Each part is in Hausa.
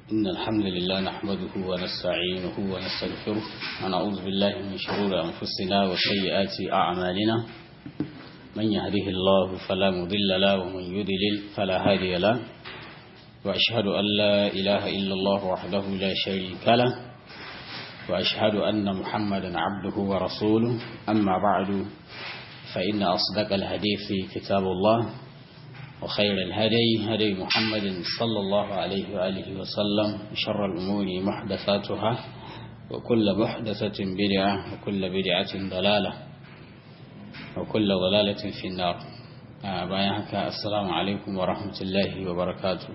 إن الحمد لله نحمده ونستعينه ونستغفره ونعوذ بالله من شرور أنفسنا وسيئات أعمالنا من يهده الله فلا مضل له ومن يضلل فلا هادي له وأشهد أن لا إله إلا الله وحده لا شريك له وأشهد أن محمدا عبده ورسوله أما بعد فإن أصدق الحديث كتاب الله وخير الهدي هدي محمد صلى الله عليه وآله وسلم شر الأمور محدثاتها وكل محدثة بدعة وكل بدعة ضلالة وكل ضلالة في النار. بايعك السلام عليكم ورحمة الله وبركاته.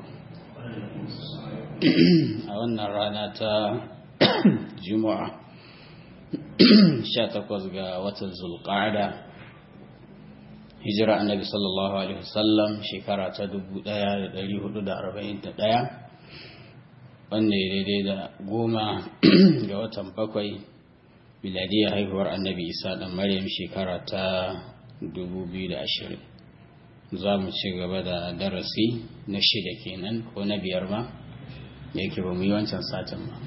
أولنا رانا جمعة شاتقوز وتنزل القاعدة hijira annabi sallallahu alaihi wasallam shekara ta 1441 wanda ya daidai da 10 ga watan 7 miladiyya haihuwar annabi Isa dan Maryam shekara ta 2020. za mu ci gaba da darasi na 6 kenan ko na 5 ma yake ba mu yi wancan satin ba.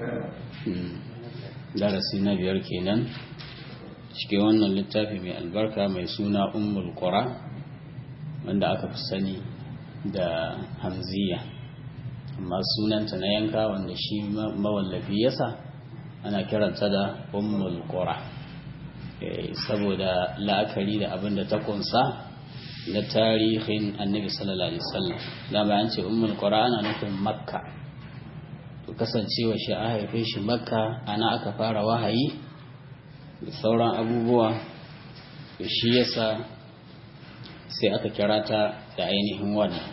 Darasi na 5 kenan cikin wannan littafi mai albarka mai suna Ummul Qura wanda aka fi sani da Hamziya, amma sunanta na yanka wanda shi mawallafi yasa ana kiranta da Ummul Qura saboda la'akari da abin da ta kunsa na tarihin Annabi sallallahu alaihi wasallam. Da bayan ce Ummul Qura ana nufin Makka, to kasancewa shi a haife shi Makka, ana aka fara wahayi da sauran abubuwa da shi yasa sai aka kira ta da ainihin wannan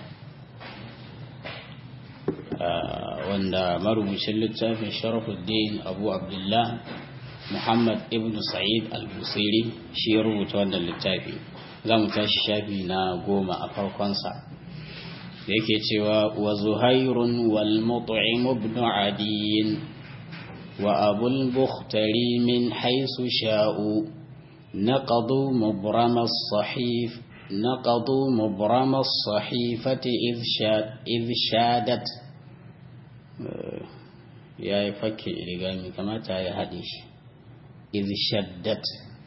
wanda marubucin littafin Sharafuddin Abu Abdullah Muhammad ibn Sa'id al-Busiri shi ya rubuta wannan littafi. za mu tashi shafi na 10 a farkonsa da yake cewa wa Zuhairun wal Mut'im ibn Adiyin وأبو البختري من حيث شاءوا نقضوا مبرم الصحيفة إذ شادت يا يفكر إلغامي كما تاي حديث إذ شدت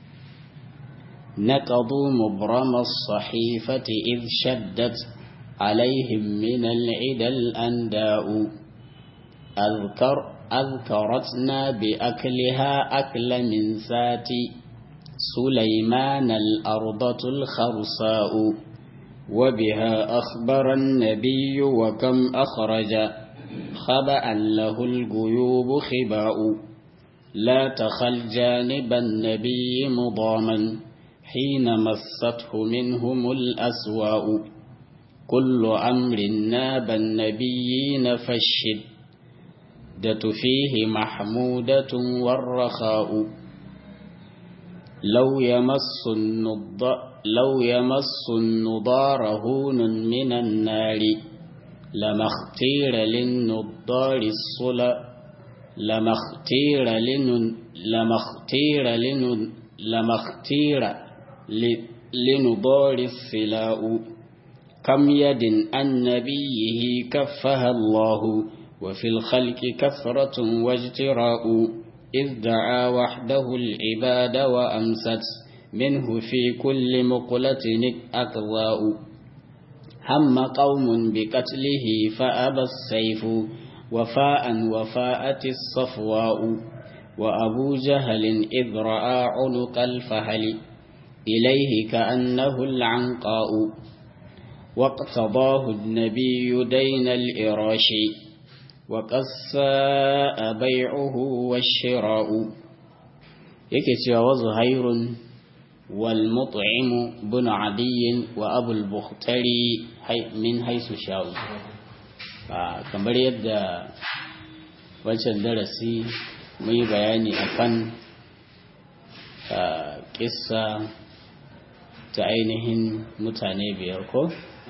نقضوا مبرم الصحيفة إذ شدت عليهم من العدى الأنداء أذكرتنا بأكلها أكل من سات سليمان الأرضة الخرساء وبها أخبر النبي وكم أخرج خبأ له الجيوب خباء لا تخل جانب النبي مضاما حين مسته منهم الأسواء كل أمر ناب النبيين فالشد فيه محمودة والرخاء لو يمس النضار هون من النار لما اختير للنضار الصلا لما اختير لنضار السلاء كم يد عن نبيه كفها الله وفي الخلق كثرة واجتراء إذ دعا وحده العباد وأمست منه في كل مقلة أكضاء هم قوم بقتله فأبى السيف وفاءت الصفواء وأبو جهل إذ رأى عنق الفهل إليه كأنه العنقاء واقتضاه النبي دين الإراش وقد ساء بيعه والشراء. يكتب وزهير والمطعم بن عدي وأبو البختري من حيث شاء. kamar yadda wancan darasi mun yi bayani akan kissa ta ainihin mutane 5 ko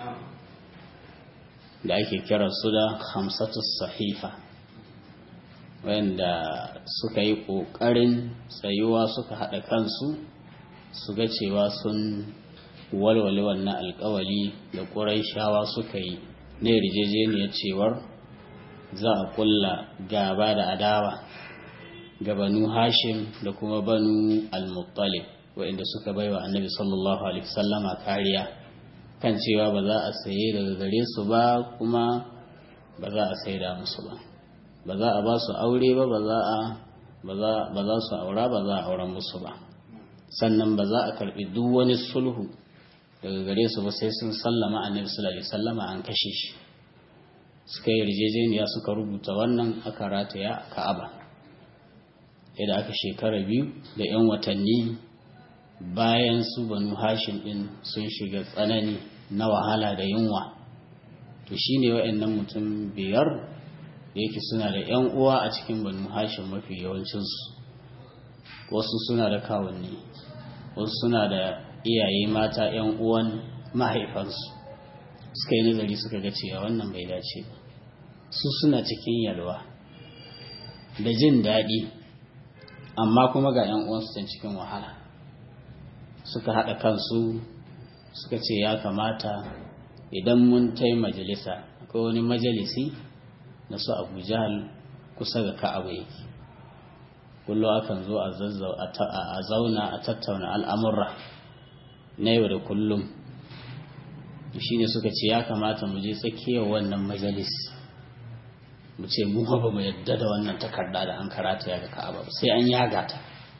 da ake kira su da khamsatus sahifa, wanda suka yi ƙoƙarin tsayuwa suka haɗa kansu su ga cewa sun walwale wannan alƙawali da ƙurayshawa suka yi na yarjejeniyar cewar za a kulla gaba da adawa ga banu hashim da kuma banu al-muttalib waɗanda suka baiwa annabi sallallahu alaihi wasallama kariya kan cewa ba za a saye daga gare su ba kuma ba za a saida musu ba za a ba su aure ba ba za su aura ba za a auren musu ba sannan ba za a karbi duk wani sulhu daga gare su ba sai sun sallama annabi sallallahu alaihi wasallama an kashe shi suka yi yarjejeniya suka rubuta wannan aka rataya Ka'aba idan aka shekara 2 da 'yan watanni bayan su banu hashim din sun shiga tsanani na wahala da yunwa to shine wayannan mutum biyar da yake suna da 'yan uwa a cikin banu hashim mafi yawancinsu wasu suna da kawunni wasu suna da iyaye mata 'yan uwan mahaifansu suka yi nazari suka ga cewa wannan bai dace ba su suna cikin yalwa da jin daɗi amma kuma ga 'yan uwansu can cikin wahala suka haɗa kansu suka ce ya kamata idan mun tai majalisa akwai wani majalisi na su Abu Jahal kusa ga Ka'aba yake kullum akan zo a zauna a tattauna al'amurra na yau da kullum shi ne suka ce ya kamata mu je tsakiyar wannan majalis mu ce mu ba mu yadda da wannan takarda da an karata ya ga Ka'aba sai an yaga ta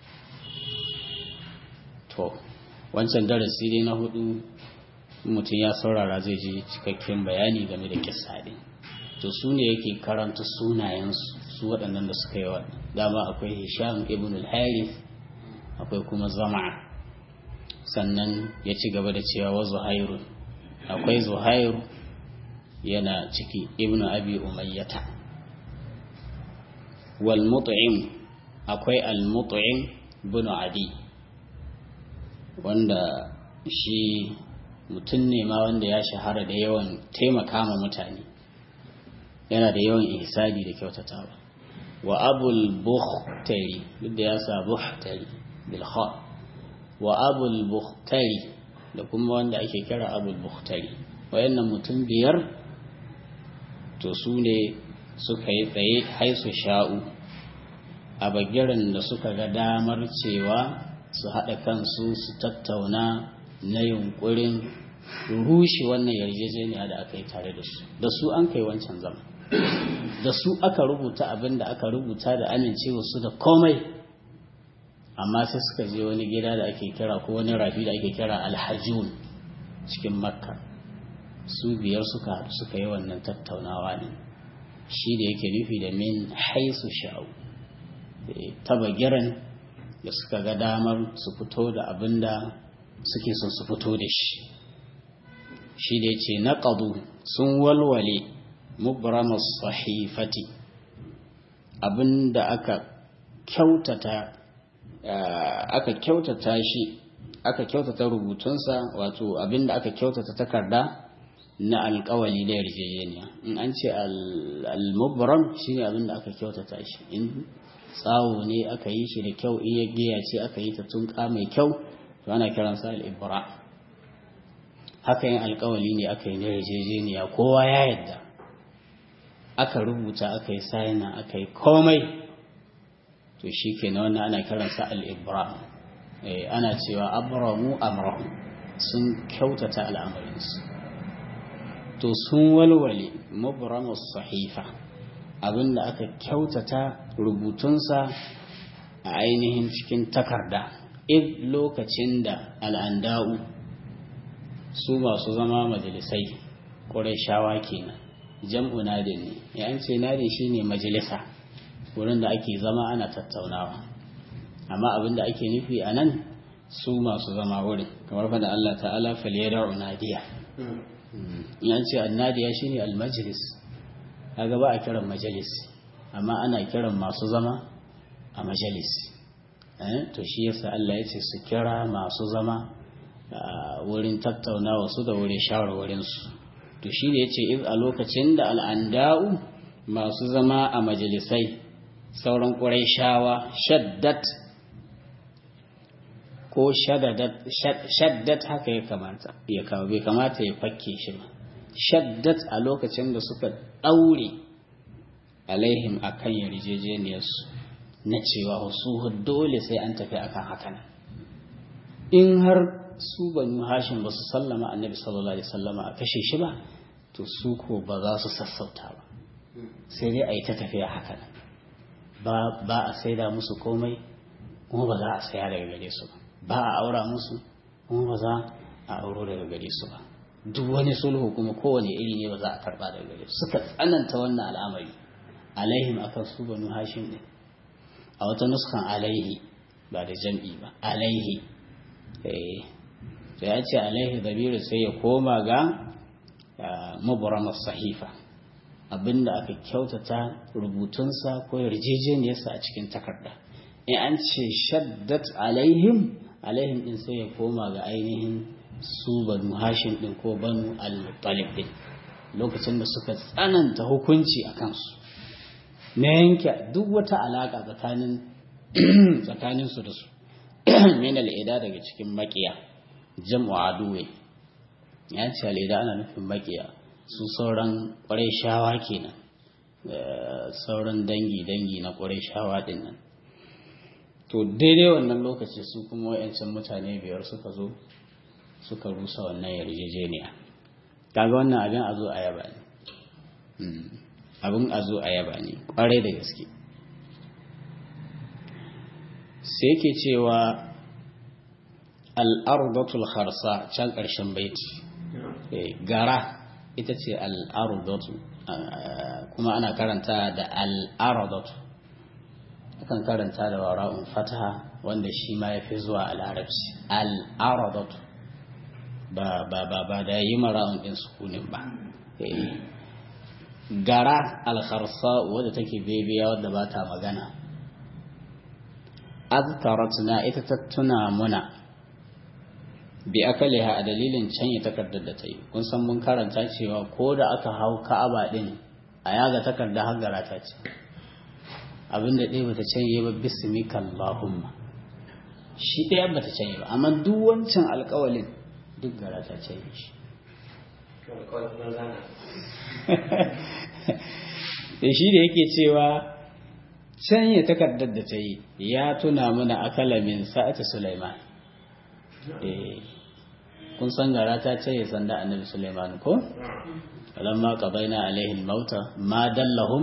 to wancan darasi dai na 4 mutum ya saurara zai ji cikakken bayani game da kissa din to su ne yake karanta sunayensu su waɗannan da suka yi wannan dama akwai Hisham ibn al-Harith akwai kuma Zama sannan ya ci gaba da cewa wa Zuhairu akwai Zuhairu yana ciki ibn Abi Umayyata wal Mut'im akwai al-Mut'im ibn Adi wanda shi mutum ne ma wanda ya shahara da yawan taimaka ma mutane yana da yawan ihsani da kyautatawa wa abul bukhtari duk da ya sa bukhtari bil kha wa abul bukhtari da kuma wanda ake kira abul bukhtari wayannan mutum biyar to su ne suka yi tsaye haisu sha'u a bagiran da suka ga damar cewa su haɗa kansu su tattauna na yunkurin rushe wannan yarjejeniya da aka yi tare da su da su an kai wancan zama da su aka rubuta abin da aka rubuta da amincewa su da komai amma sai suka je wani gida da ake kira ko wani rafi da ake kira alhajun cikin makka su biyar suka yi wannan tattaunawa ne shi da yake nufi da min haisu sha'u ta bagiran da suka ga damar su fito da abin da suke son su fito da shi da yace naqadu sun walwale mubramus sahifati abinda aka kyautata shi aka kyautata rubutunsa wato abinda aka kyautata takarda na alƙawali da yarjejeniya in an ce al-mubram shine abinda aka kyautata shi in tsawo ne aka yi shi da kyau in ya giya ce aka yi ta tunka mai kyau to ana kiransa al-ibra haka yin alƙawali ne aka yi na yarjejeniya kowa ya yadda aka rubuta aka yi sayina aka yi komai to shi ke na wannan ana kiransa al-ibra ana cewa abramu amrahu sun kyautata al'amarinsu to sun walwale mubramus sahifa abinda aka kyautata rubutunsa a ainihin cikin takarda lokacin da al'anda'u su masu zama majalisai ƙurayshawa kenan jam'u nadin ne ya an ce nadin shine majalisa wurin da ake zama ana tattaunawa amma abinda ake nufi a nan su masu zama wurin kamar fada Allah ta'ala falyad'u nadiya ya ce annadiya shine almajlis kaga ba a kiran majalis amma ana kiran masu zama a majalis to shi yasa Allah ya ce su kira masu zama wurin tattaunawa su da wurin shawarwarin su to shi ne yace iz a lokacin da al'anda'u masu zama a majalisai sauran quraishawa shaddat ko shaddat haka ya kamata ya kawo bai kamata ya fakke shi ba shaddat a lokacin da suka daure alaihim akan yarjejeniyarsu na cewa su dole sai an tafi akan hakan in har su banu hashim ba su sallama annabi sallallahu alaihi wasallama a kashe shi ba to su ko ba za su sassauta ba sai dai a yi ta tafiya hakan ba a saida musu komai kuma ba za a saya daga gare su ba a aura musu kuma ba za a auro daga gare su ba duk wani sulhu kuma kowane iri ne ba za a karba daga gare su suka tsananta wannan al'amari alaihim akan su banu hashim ne a wata nuskan alaihi ba da jam'i ba alaihi sai ya ce alaihi dabiru sai ya koma ga mubramar sahifa abinda aka kyautata rubutunsa ko yarjejeniyarsa a cikin takarda in an ce shaddat alaihim din sai ya koma ga ainihin su banu hashim din ko banu al-muttalib din lokacin da suka tsananta hukunci a kansu na yanke duk wata alaka tsakanin su da su min al-ida daga cikin makiya jam'u aduwe ya ce al-ida ana nufin makiya su sauran shawa kenan sauran dangi na shawa din nan to daidai wannan lokaci su kuma wayancan mutane biyar suka zo suka rusa wannan yarjejeniya kaga wannan abin a zo a yaba ne abin a zo a yaba ne kwarai da gaske sai yake cewa al'ardatul kharsa can ƙarshen baiti gara ita ce al'ardatu kuma ana karanta da al'ardatu akan karanta da wara'un fataha wanda shi ma ya fi zuwa a larabci al'ardatu ba da yi mara'un ɗin sukunin ba gara al-kharsa wadda take bebiya wadda ba ta magana azkaratuna ita ta tuna muna bi akaliha a dalilin canye takardar da ta yi kun san mun karanta cewa ko da aka hau ka'aba din a yaga takarda har gara ta ce abinda ɗaya bata canye ba bismika Allahumma shi ɗaya bata canye ba amma duk wancan alƙawalin duk gara ta canye shi da shi da yake cewa canye takardar da ta yi ya tuna mana akala min sa'ati Sulaiman kun san gara ta ce sanda annabi Sulaiman ko alamma qadaina alaihi al-mauta ma dallahum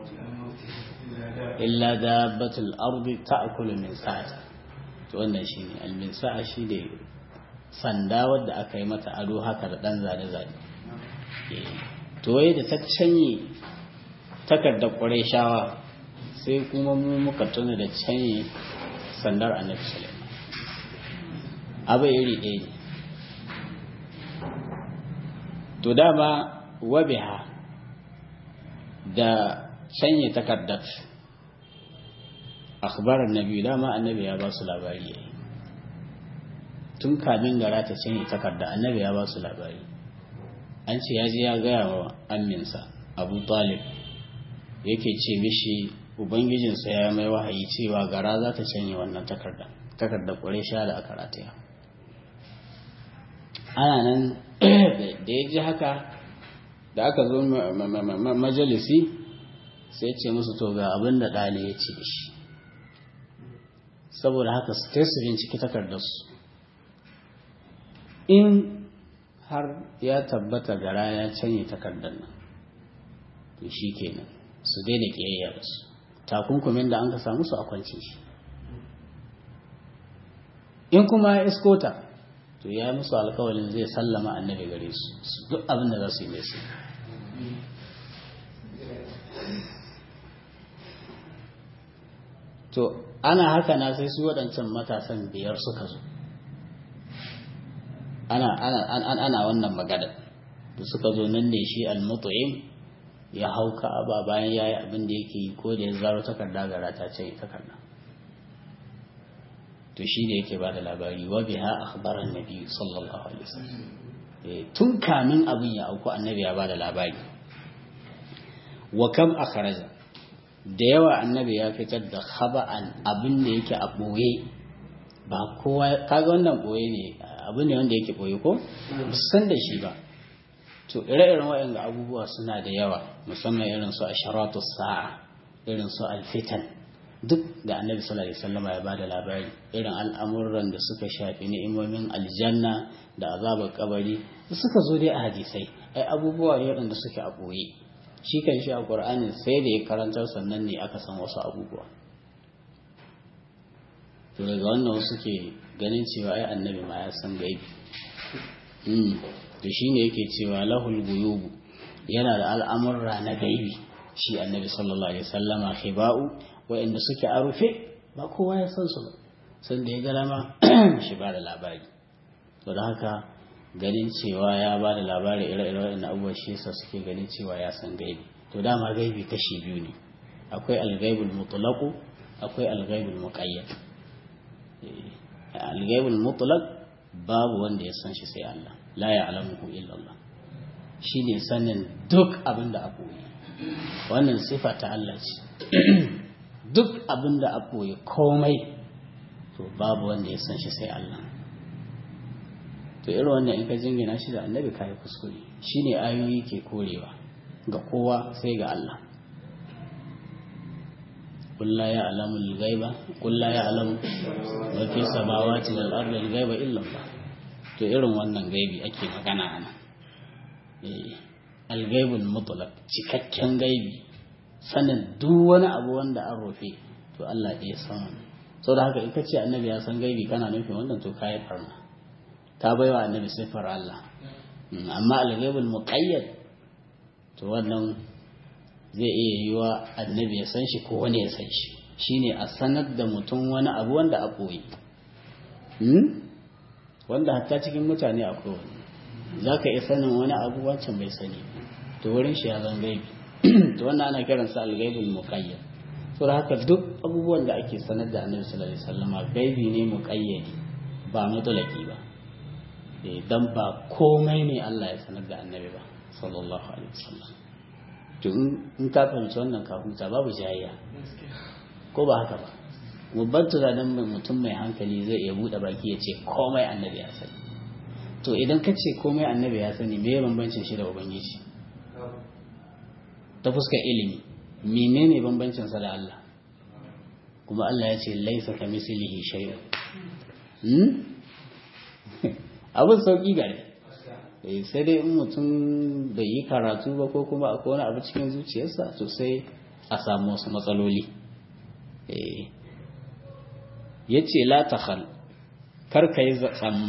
illa dabbatul ardi ta'kulu min sa'ati to wannan shine al-minsa'a shi da sanda wadda aka yi mata ado haka da dan zane zane to wai da ta canye takardar Qurayshawa sai kuma mu muka tuna da canye sandar annabi Sulaiman abu iri ɗaya ne to dama wabiha da canye takardar akhbarar nabi dama annabi ya ba su labari yayi tun kamin gara ta canye takarda annabi ya ba su labari an ce ya je ya gaya wa amminsa Abu Talib yake ce mishi ubangijinsa ya mai wahayi cewa gara za ta canye wannan takardar Quraysha da aka rataya ana nan da ya ji haka da aka zo majalisi sai ce musu to ga abin da ɗali ya ce shi saboda haka su ta su binciki takardarsu in har ya tabbata gara ya canye takardar nan to shi kenan su daina ƙiyayya da su takunkumin da an ka samu su a kwance shi in kuma ya iskota to ya musu alkawalin zai sallama annabi gare su duk abin da za su yi mai su to ana haka na sai su waɗancan matasan biyar suka zo ana wannan magana da suka zo nan ne shi al-mut'im ya hau ka'aba bayan yayi abin da yake yi ko da ya zaro takarda gara ta ce takarda to shi ne yake ba da labari wa biha akhbaran nabi sallallahu alaihi wasallam tun kamin abin ya auku annabi ya ba da labari wa kam akhraja da yawa annabi ya fitar da khaba'an abin da yake a boye ba kowa kaga wannan boye ne abin ne wanda yake boye ko san da shi ba to ire-iren waɗanda abubuwa suna da yawa, musamman irin su asharatu sa'a, irin su alfitan, duk da annabi sallallahu alaihi wasallam ya bada labari, irin al'amuran da suka shafi ni'imomin aljanna da azabar kabari da suka zo dai a hadisai, ai abubuwa ne waɗanda suke a ɓoye. Shi kan shi a Qur'anin sai da ya karantar sannan ne aka san wasu abubuwa. To daga wannan wasu ke ganin cewa ai annabi ma ya san gaibi. To shine yake cewa lahul guyubu, yana da al'amurra na gaibi shi annabi sallallahu alaihi wasallama, khiba'u wa'inda suke a rufe ba kowa ya san su ba, san da ya ga dama shi ba da labari. To da haka ganin cewa ya ba da labari ire-ire waɗannan abubuwa shi yasa suke ganin cewa ya san gaibi. To dama gaibi kashi biyu ne, akwai al-ghaibul mutlaq, akwai al-ghaibul muqayyad. Al-ghaibul mutlaq babu wanda ya san shi sai Allah, la ya'lamuhu illa Allah, shine sanin duk abin da aka yi. Wannan sifa ta Allah ce. Duk abin da aka yi komai to babu wanda ya san shi sai Allah. To irin wannan in ka jingina shi da annabi kai kuskure, shine ayoyi ke korewa ga kowa sai ga Allah. قل لا يعلم الغيب قل لا يعلم ما في السماوات والارض الغيب الا الله. To irin wannan gaibi ake magana ana, al-ghaibul mutlaq, cikakken gaibi, sanin duk wani abu wanda an rufe to Allah ya san wannan. Saboda haka in kace annabi ya san gaibi kana nufin wannan to kai farna, ta baiwa annabi sifar Allah. Amma al-ghaibul muqayyad to wannan zai iya yiwa annabi ya san shi ko wani ya san shi, shine a sanar da mutum wani abu wanda a koyi, wanda hatta cikin mutane akwai wani za ka iya sanin wani abu wancan bai sani, to wurin shi ya zan gaibi. To wannan ana kiransa al-ghaibul muqayyad. to da haka duk abubuwan da ake sanar da annabi sallallahu alaihi wasallam gaibi ne muqayyadi ba mutlaki ba, dan ba komai ne Allah ya sanar da annabi ba sallallahu alaihi wasallam. to in ka fahimci wannan ka huta, babu jayayya ko ba haka ba. babban tunanin mutum mai hankali zai iya buɗe baki ya ce komai annabi ya sani. to idan ka ce komai annabi ya sani, me ya bambancin shi da ubangiji ta fuskar ilimi? menene bambancin sa da Allah? kuma Allah ya ce laisa kamislihi shay'un. abin sauki gare, sai dai in mutum bai yi karatu ba ko kuma akwai wani abu cikin zuciyarsa to sai a samu wasu matsaloli. ya ce la takhal, karka yi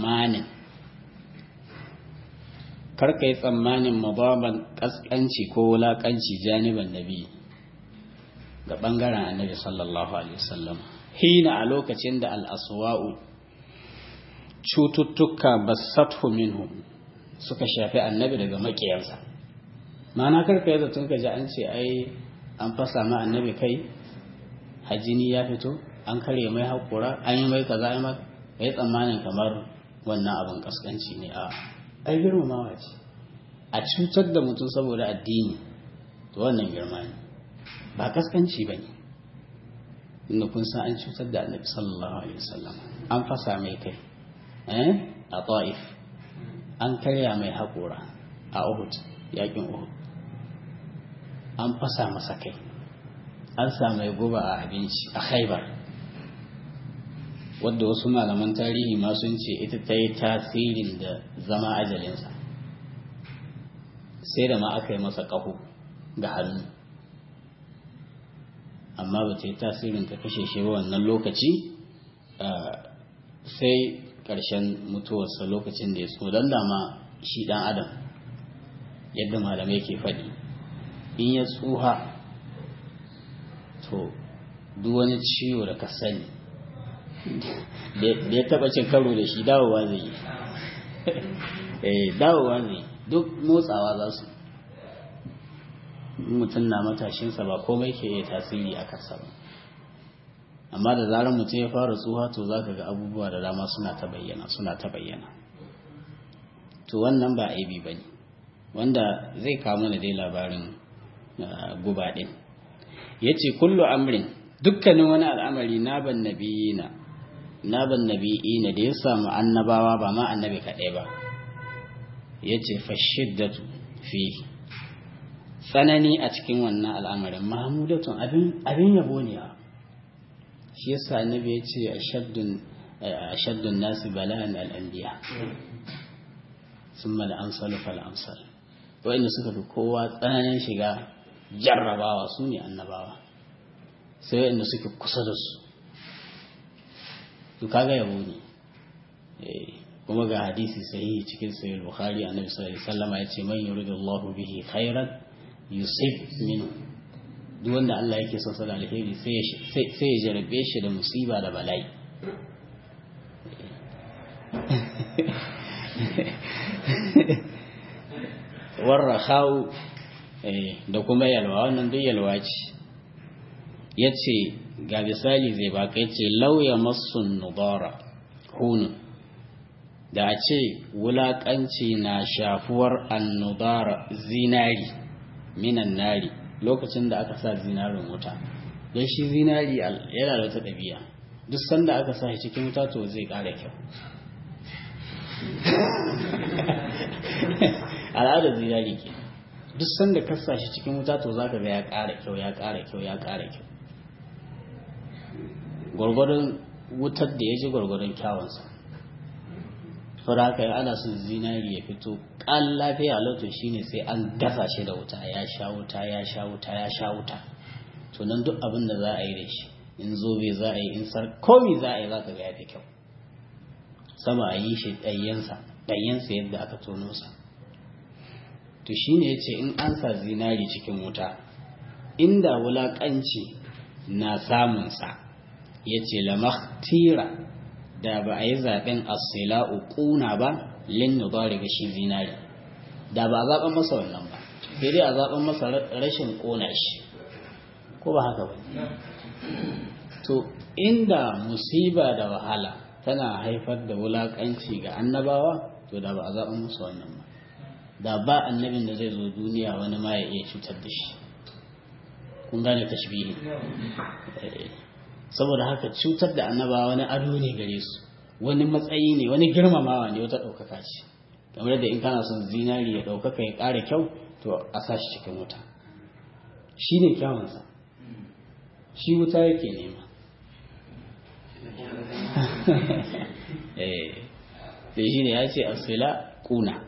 tsammanin mababan kaskanci ko wulakanci janiban nabi ga bangaren annabi sallallahu alaihi wasallam, hina a lokacin da al'aswa'u cututtuka basathu minhum suka shafi annabi daga makiyansa. ma'ana karka yi zaton ka ji an ce ai an fasa ma annabi kai, hajini ya fito, an karye mai haƙura, an yi mai kaza, ai ma yi tsammanin kamar wannan abin kaskanci ne. ai girmamawa ce. a cutar da mutum saboda addini to wannan girma ne, ba kaskanci ba ne. inda kun san an cutar da annabi sallallahu alaihi wasallam, an fasa mai kai a Ta'if, an karya mai haƙura a Uhud, yakin Uhud, an fasa masa kai, an sa mai guba a abinci a Khaibar, wadda wasu malaman tarihi ma sun ce ita ta yi tasirin da zama ajalinsa, sai da ma aka yi masa ƙaho ga hannu, amma ba ta yi tasirin ta kashe shi ba wannan lokaci, sai ƙarshen mutuwarsa lokacin da ya so. don dama shi ɗan adam yadda malamai ke faɗi, in ya tsuha to duk wani ciwo da ka sani da ya taba cin karo da shi dawowa zai yi. dawowa zai duk motsawa za su. mutum na matashinsa ba komai ke yi tasiri a kansa ba, amma da zarar mutum ya fara tsuha to za ka ga abubuwa da dama suna ta bayyana. to wannan ba aibi ba ne, wanda zai kawo mana dai labarin guba ɗin. ya ce kullu amrin, dukkanin wani al'amari na ban nabi'ina da ya samu annabawa ba ma annabi kaɗai ba, ya ce fashiddatu fi tsanani a cikin wannan al'amarin mahmudatun abin yabo ne shi yasa annabi ya ce ashaddun nasi bala'an al'anbiya summa al-amsal fal amsal wa'inda suka fi kowa tsananin shiga jarrabawa su ne annabawa sai wa'inda suke kusa da su to kaga yabo ne kuma ga hadisi sahihi cikin sahih bukhari annabi sallallahu alaihi wasallam ya ce man yuridullahu bihi khairan yusib minhu duk wanda Allah yake son sa da alheri sai ya jarabe shi da musiba da bala'i warrahau da kuma yalwa wannan duk yalwa ce yace ga misali zai baka yace lauya masun nudara hunun da a ce wulakanci na shafuwar annudara zinari minan nari lokacin da aka sa zinarin wuta don shi zinari yana da wata ɗabi'a duk sanda aka sa shi cikin wuta to zai ƙara kyau al'adar zinari ke duk sanda ka sa shi cikin wuta to za ka ga ya ƙara kyau ya ƙara kyau ya ƙara kyau gwargwadon wutar da ya ji gwargwadon kyawunsa saboda haka ana son zinari ya fito ƙan lafiya lauto shine sai an gasa shi da wuta ya sha wuta ya sha wuta ya sha wuta to nan duk abin da za a yi da shi in zobe za a yi in komi za a yi za ka ga ya fi kyau sama a yi shi ɗayyansa yadda aka tono sa to shine ya ce in an sa zinari cikin wuta inda wulaƙanci na samunsa ya ce lamaktira da ba a yi zaɓen asila'u ƙuna ba lin nudari ga shi zinari da ba a zaɓen masa wannan ba sai dai a zaɓen masa rashin ƙona shi ko ba haka ba to inda musiba da wahala tana haifar da wulaƙanci ga annabawa to da ba a zaɓen masa wannan ba da ba annabin da zai zo duniya wani ma ya iya cutar da shi kun gane tashbihi saboda haka cutar da annabawa wani ado ne gare su wani matsayi ne wani girmamawa ne wata ɗaukaka ce kamar da in kana son zinari ya ɗaukaka ya ƙara kyau to a sa shi cikin wuta shi ne kyawunsa shi wuta yake nema da shi ne ya ce asila kuna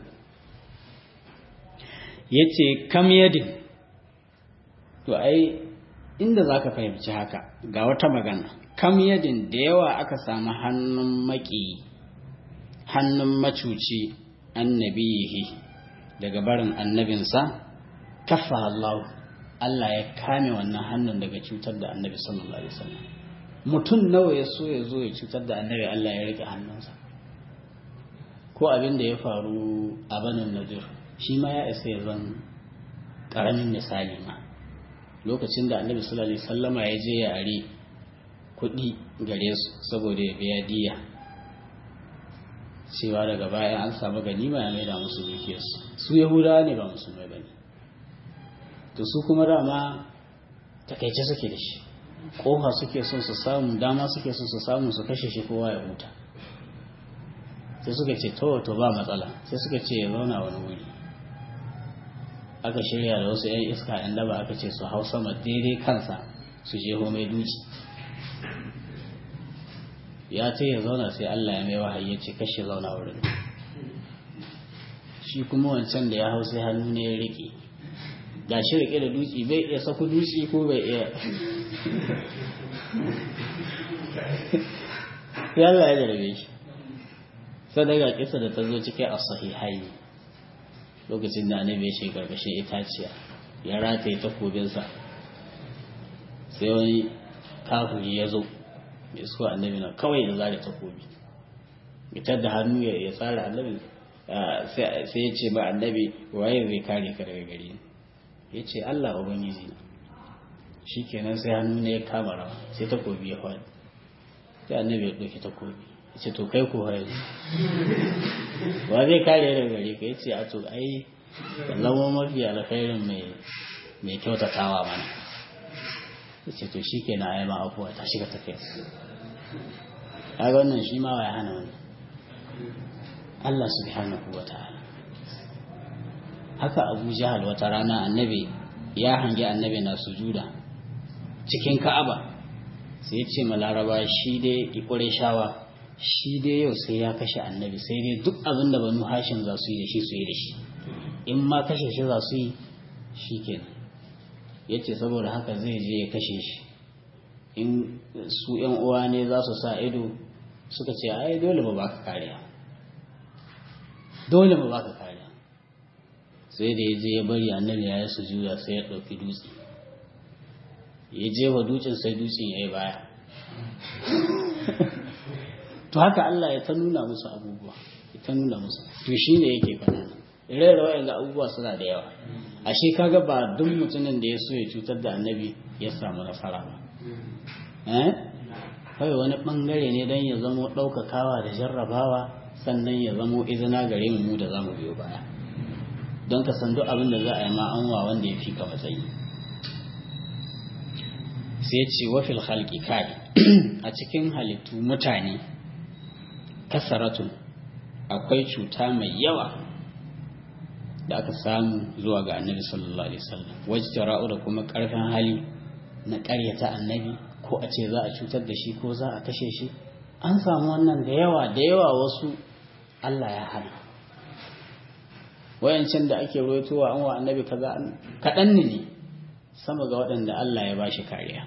ya ce kam yadin to ai inda za ka fahimci haka ga wata magana kam yadin da yawa aka samu hannun maki hannun macuci annabiyihi daga barin annabinsa kafa Allah ya kame wannan hannun daga cutar da annabi sallallahu alaihi wasallam mutum nawa ya so ya zo ya cutar da annabi Allah ya rike hannunsa ko abin da ya faru a banin nadir shi ma ya isa ya zan karamin misali ma lokacin da annabi sallallahu alaihi wasallama ya je ya are kuɗi gare su saboda ya biya diya cewa daga baya an samu ganima ya maida musu dukiyarsu su yahudawa ne ba musulmai ba ne to su kuma dama takaice suke da shi ƙofa suke son su samu dama suke son su samu su kashe shi kowa ya huta sai suka ce to ba matsala sai suka ce ya zauna wani wuri aka shirya da wasu 'yan iska 'yan daba aka ce su hau sama daidai kansa su jeho mai duci ya ce ya zauna sai Allah ya mai wahayi ya ce kashe zauna wurin shi kuma wancan da ya hau sai hannu ne ya rike ga shi rike da duci bai iya saku duci ko bai iya sai Allah ya jarabe shi sadaka kisa da ta zo cikin as-sahihai lokacin da annabi ya shiga karkashin itaciya ya rataye takobinsa sai wani kafiri ya zo ya so annabi na kawai da zare takobi fitar da hannu ya tsara annabi sai ya ce ba annabi waye zai kare ka daga gari ya ce Allah ubangiji na shikenan sai hannu ne ya kama rawa sai takobi ya faɗi sai annabi ya ɗauki takobi ya ce to kai ko haye wa zai kare daga gari ka ya ce a to ai zama mafi alkhairin mai kyautatawa mana ya ce to shi ke na ayyama abuwa ta shiga tafiya a wannan shi ma ya hana wani Allah subhanahu wa ta'ala haka Abu Jahal wata rana annabi ya hangi annabi na sujuda cikin Ka'aba sai ya ce ma Laraba shi dai Qurayshawa shi dai yau sai ya kashe annabi sai dai duk abin da Banu Hashim za su yi da shi su yi da shi in ma kashe shi za su yi shikenan yace saboda haka zai je ya kashe shi in su ƴan uwa ne za su sa ido suka ce ai dole ba baka kariya sai da ya je ya bari annabi ya yi sujuda sai ya ɗauki dutse ya je wa dutsen sai dutsen ya yi baya to haka Allah ya ta nuna musu abubuwa ya ta nuna musu to shi ne yake faɗa rera wa'anga abubuwa suna da yawa ashe kaga ba duk mutumin da ya so ya cutar da annabi ya samu nasara ba kawai wani bangare ne don ya zamo ɗaukakawa da jarrabawa sannan ya zamo izina gare mu da zamu biyo baya don ka san duk abin da za a yi ma an wa wanda ya fi ka matsayi sai ce wafil halki kai a cikin halittu mutane kasaratun akwai cuta mai yawa da aka samu zuwa ga annabi sallallahu alaihi wasallam wajtara'u da kuma karfin hali na ƙaryata annabi ko a ce za a cutar da shi ko za a kashe shi an samu wannan da yawa wasu Allah ya hana wayancan da ake roitowa an wa annabi kaza kaɗan ne sama ga waɗanda Allah ya bashi kariya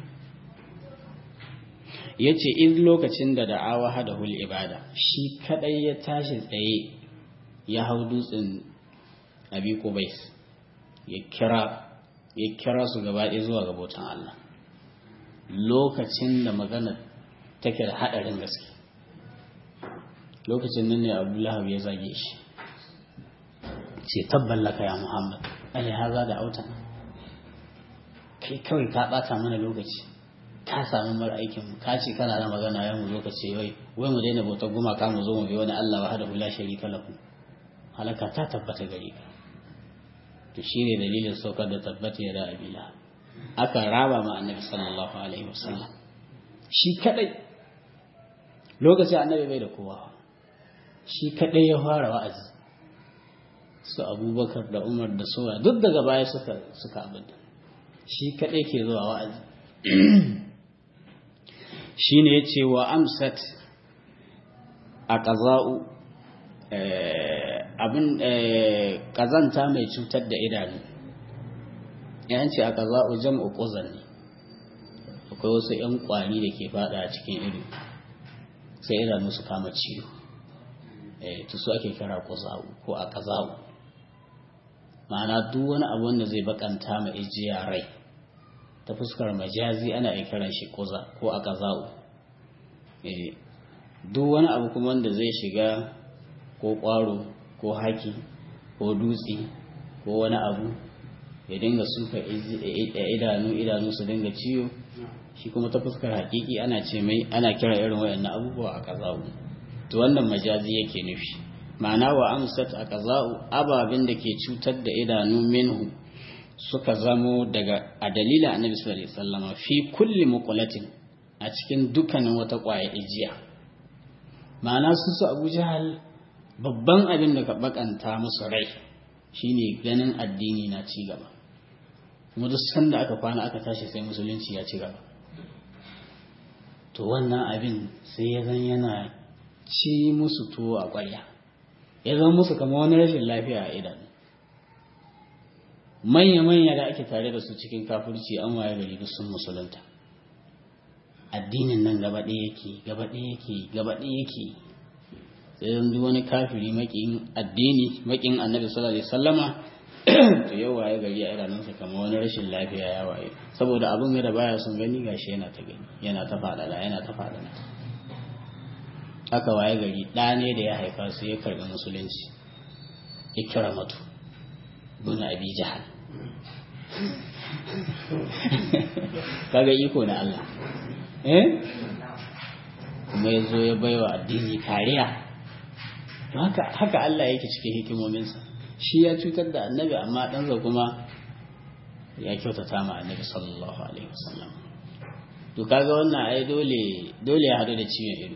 yace in lokacin da da'awa hadahul ibada shi kadai ya tashi tsaye ya hau dutsen Abi Qubais ya kira su gaba ɗaya zuwa ga bautan Allah lokacin da magana take da hadarin gaske lokacin nan ne Abu Lahab ya zage shi ce tabballaka ya Muhammad ali haza da autan kai kawai ka bata mana lokaci ka samu mara aikin mu ka ce kana da magana ya mu lokaci wai mu daina bautar gumaka mu zo mu bi wani Allah wahdahu la sharika lahu halaka ta tabbata gare ka to shine dalilin saukar da tabbata ya da abila aka raba ma annabi sallallahu alaihi wasallam shi kadai lokacin annabi bai da kowa shi kadai ya fara wa'azi su Abubakar da Umar da Sura duk daga baya suka abin shi kadai ke zuwa wa'azi shine yace wa amsat aqza'u abin kazanta mai cutar da idanu yanci aqza'u jam'u quzan ne akwai wasu ƴan kwari da ke fada a cikin ido sai idanu su kama ciwo to su ake kira quza'u ko aqza'u ma'ana duk wani abu wanda zai bakanta ma ijiya rai ta fuskar majazi ana iya kiran shi quza ko aqza'u duk wani abu kuma wanda zai shiga ko ƙwaro ko haki ko dutse ko wani abu ya dinga suka idanu su dinga ciwo shi kuma ta fuskar hakiki ana kira irin wayannan abubuwa a kaza'u to wannan majazi yake nufi ma'ana wa amsat a kaza'u ababin da ke cutar da idanu minhu suka zamo daga a dalilin annabi sallallahu alaihi wasallam fi kulli muqlatin a cikin dukkanin wata ƙwaya ijiya ma'ana su Abu Jahal babban abin da ka bakanta musu rai shine ganin addini na ci gaba kuma duk sanda aka kwana aka tashi sai musulunci ya ci gaba to wannan abin sai ya zan yana ci musu tuwo a ƙwarya ya zan musu kamar wani rashin lafiya a idanu manya-manya da ake tare da su cikin kafirci an waye gari duk sun musulunta addinin nan gaba ɗaya yake sai yanzu wani kafiri makin addini makin annabi sallallahu alaihi wasallama to yau waye gari a idanunsa kamar wani rashin lafiya ya waye saboda abin da baya son gani gashi yana ta gani yana ta fadada aka waye gari ɗa ne da ya haifa sai ya karɓi musulunci ikramatu bin Abi Jahal kaga iko na Allah kuma ya zo ya baiwa addini kariya haka Allah yake cikin hikimominsa shi ya cutar da annabi amma ɗansa kuma ya kyautata ma annabi sallallahu alaihi wasallam to kaga wannan ai dole ya hadu da ciwon ido